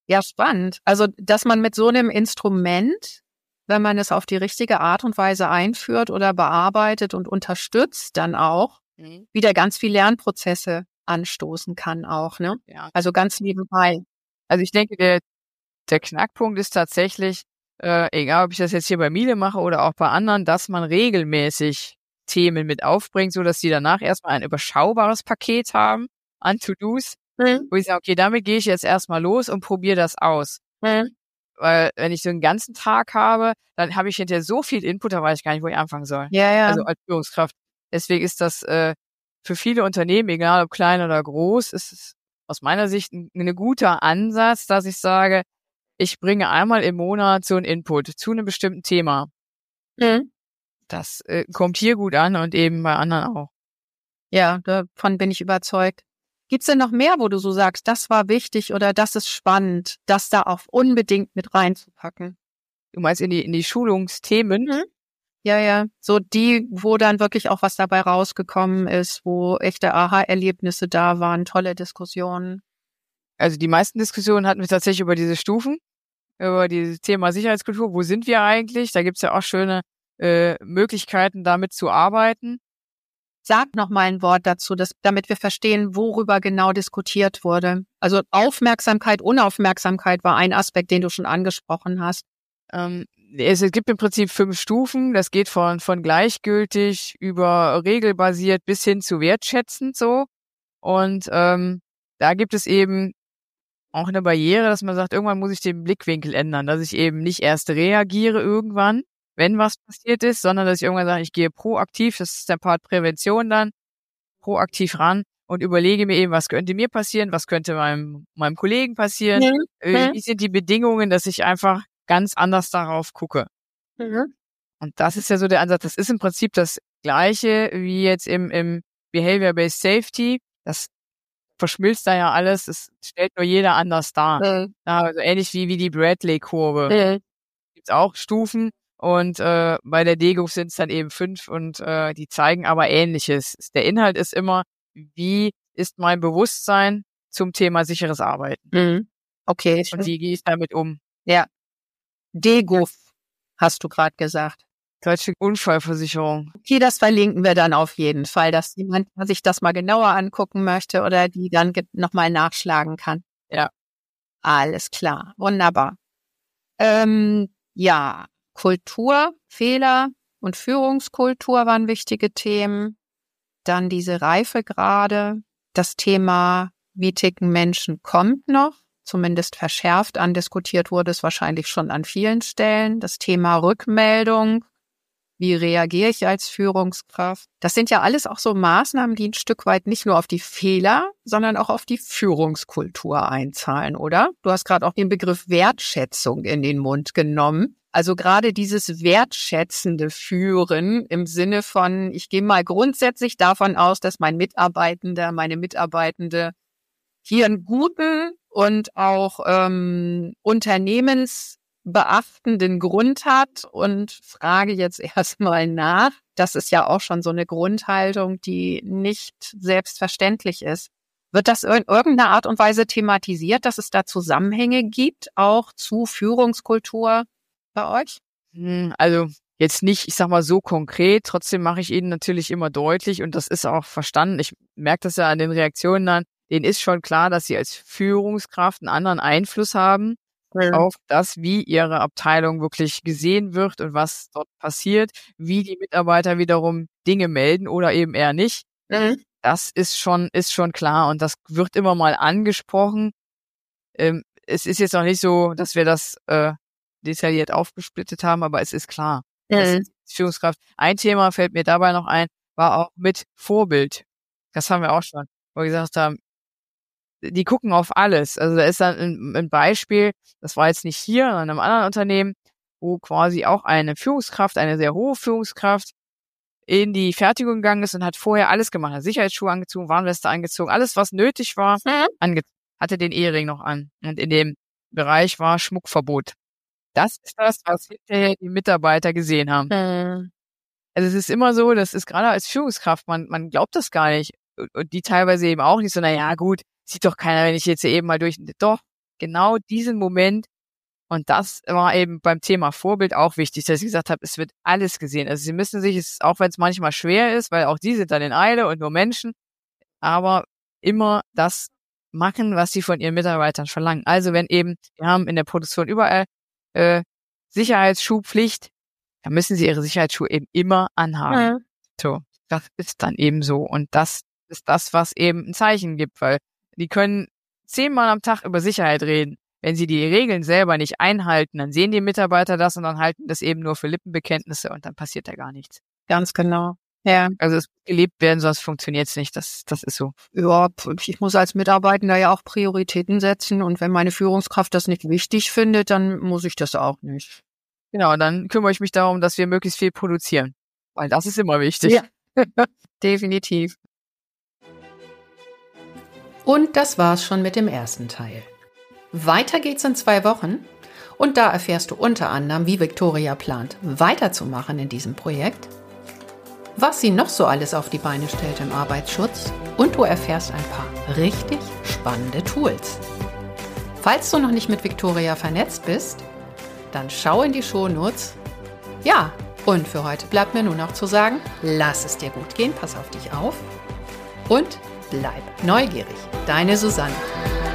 Ja, spannend. Also, dass man mit so einem Instrument, wenn man es auf die richtige Art und Weise einführt oder bearbeitet und unterstützt, dann auch Mhm. wieder ganz viel Lernprozesse anstoßen kann auch, ne? Ja. Also ganz nebenbei. Also ich denke, der, der Knackpunkt ist tatsächlich, äh, egal ob ich das jetzt hier bei Miele mache oder auch bei anderen, dass man regelmäßig Themen mit aufbringt, so dass die danach erstmal ein überschaubares Paket haben an To-Dos, Mhm. wo ich sage, okay, damit gehe ich jetzt erstmal los und probiere das aus. Mhm. Weil wenn ich so einen ganzen Tag habe, dann habe ich hinterher so viel Input, da weiß ich gar nicht, wo ich anfangen soll. Ja, ja. Also als Führungskraft. Deswegen ist das äh, für viele Unternehmen, egal ob klein oder groß, ist es aus meiner Sicht ein, ein guter Ansatz, dass ich sage, ich bringe einmal im Monat so einen Input zu einem bestimmten Thema. Mhm. Das äh, kommt hier gut an und eben bei anderen auch. Ja, davon bin ich überzeugt. Gibt's denn noch mehr, wo du so sagst, das war wichtig oder das ist spannend, das da auch unbedingt mit reinzupacken? Du meinst in die in die Schulungsthemen? Mhm. Ja, ja. So die, wo dann wirklich auch was dabei rausgekommen ist, wo echte Aha-Erlebnisse da waren, tolle Diskussionen. Also die meisten Diskussionen hatten wir tatsächlich über diese Stufen, über dieses Thema Sicherheitskultur. Wo sind wir eigentlich? Da gibt's ja auch schöne äh, Möglichkeiten, damit zu arbeiten. Sag noch mal ein Wort dazu, dass, damit wir verstehen, worüber genau diskutiert wurde. Also Aufmerksamkeit, Unaufmerksamkeit war ein Aspekt, den du schon angesprochen hast. Ähm, es, es gibt im Prinzip fünf Stufen. Das geht von von gleichgültig über regelbasiert bis hin zu wertschätzend so. Und ähm, da gibt es eben auch eine Barriere, dass man sagt, irgendwann muss ich den Blickwinkel ändern, dass ich eben nicht erst reagiere irgendwann, wenn was passiert ist, sondern dass ich irgendwann sage, ich gehe proaktiv, das ist der Part Prävention dann, proaktiv ran und überlege mir eben, was könnte mir passieren, was könnte meinem meinem Kollegen passieren, Mhm. äh, wie sind die Bedingungen, dass ich einfach ganz anders darauf gucke. Mhm. Und das ist ja so der Ansatz. Das ist im Prinzip das Gleiche wie jetzt im im Behavior-Based Safety. Das verschmilzt da ja alles. Es stellt nur jeder anders dar. Mhm. Ja, also ähnlich wie wie die Bradley-Kurve. Mhm. Gibt's auch Stufen und äh, bei der D G U F sind es dann eben fünf und äh, die zeigen aber Ähnliches. Der Inhalt ist immer, wie ist mein Bewusstsein zum Thema sicheres Arbeiten Mhm. Okay. und wie gehe ich damit um? Ja. D G U F hast du gerade gesagt. Deutsche Unfallversicherung. Okay, das verlinken wir dann auf jeden Fall, dass jemand sich das mal genauer angucken möchte oder die dann nochmal nachschlagen kann. Ja. Alles klar, wunderbar. Ähm, ja, Kultur, Fehler und Führungskultur waren wichtige Themen. Dann diese Reifegrade, das Thema, wie ticken Menschen, kommt noch, zumindest verschärft andiskutiert wurde es wahrscheinlich schon an vielen Stellen. Das Thema Rückmeldung, wie reagiere ich als Führungskraft? Das sind ja alles auch so Maßnahmen, die ein Stück weit nicht nur auf die Fehler, sondern auch auf die Führungskultur einzahlen, oder? Du hast gerade auch den Begriff Wertschätzung in den Mund genommen. Also gerade dieses wertschätzende Führen im Sinne von, ich gehe mal grundsätzlich davon aus, dass mein Mitarbeitender, meine Mitarbeitende hier einen guten und auch ähm, unternehmensbeachtenden Grund hat und frage jetzt erstmal nach. Das ist ja auch schon so eine Grundhaltung, die nicht selbstverständlich ist. Wird das in irgendeiner Art und Weise thematisiert, dass es da Zusammenhänge gibt, auch zu Führungskultur bei euch? Also jetzt nicht, ich sag mal so konkret, trotzdem mache ich ihnen natürlich immer deutlich und das ist auch verstanden. Ich merke das ja an den Reaktionen dann, denen ist schon klar, dass sie als Führungskraft einen anderen Einfluss haben Mhm. auf das, wie ihre Abteilung wirklich gesehen wird und was dort passiert, wie die Mitarbeiter wiederum Dinge melden oder eben eher nicht. Mhm. Das ist schon, ist schon klar und das wird immer mal angesprochen. Ähm, es ist jetzt noch nicht so, dass wir das äh, detailliert aufgesplittet haben, aber es ist klar. Das Mhm. ist Führungskraft. Ein Thema fällt mir dabei noch ein, war auch mit Vorbild. Das haben wir auch schon, wo wir gesagt haben, die gucken auf alles. Also da ist dann ein, ein Beispiel, das war jetzt nicht hier, sondern in einem anderen Unternehmen, wo quasi auch eine Führungskraft, eine sehr hohe Führungskraft, in die Fertigung gegangen ist und hat vorher alles gemacht. Hat Sicherheitsschuhe angezogen, Warnweste angezogen, alles, was nötig war, Mhm. angezogen. Hatte den Ehering noch an. Und in dem Bereich war Schmuckverbot. Das ist das, was hinterher die Mitarbeiter gesehen haben. Mhm. Also es ist immer so, das ist gerade als Führungskraft, man, man glaubt das gar nicht. Und die teilweise eben auch nicht so, na ja, gut, sieht doch keiner, wenn ich jetzt hier eben mal durch, doch, genau diesen Moment. Und das war eben beim Thema Vorbild auch wichtig, dass ich gesagt habe, es wird alles gesehen. Also sie müssen sich, es, auch wenn es manchmal schwer ist, weil auch die sind dann in Eile und nur Menschen, aber immer das machen, was sie von ihren Mitarbeitern verlangen. Also wenn eben, wir haben in der Produktion überall äh, Sicherheitsschuhpflicht, dann müssen sie ihre Sicherheitsschuhe eben immer anhaben. Ja. So, das ist dann eben so. Und das ist das, was eben ein Zeichen gibt, weil die können zehnmal am Tag über Sicherheit reden. Wenn sie die Regeln selber nicht einhalten, dann sehen die Mitarbeiter das und dann halten das eben nur für Lippenbekenntnisse und dann passiert da gar nichts. Ganz genau. Ja. Also es muss gelebt werden, sonst funktioniert es nicht. Das, das ist so. Ja, ich muss als Mitarbeitender ja auch Prioritäten setzen und wenn meine Führungskraft das nicht wichtig findet, dann muss ich das auch nicht. Genau, dann kümmere ich mich darum, dass wir möglichst viel produzieren, weil das ist immer wichtig. Ja, definitiv. Und das war's schon mit dem ersten Teil. Weiter geht's in zwei Wochen und da erfährst du unter anderem, wie Viktoria plant, weiterzumachen in diesem Projekt, was sie noch so alles auf die Beine stellt im Arbeitsschutz und du erfährst ein paar richtig spannende Tools. Falls du noch nicht mit Viktoria vernetzt bist, dann schau in die Shownotes. Ja, und für heute bleibt mir nur noch zu sagen, lass es dir gut gehen, pass auf dich auf und bleib neugierig. Deine Susanne.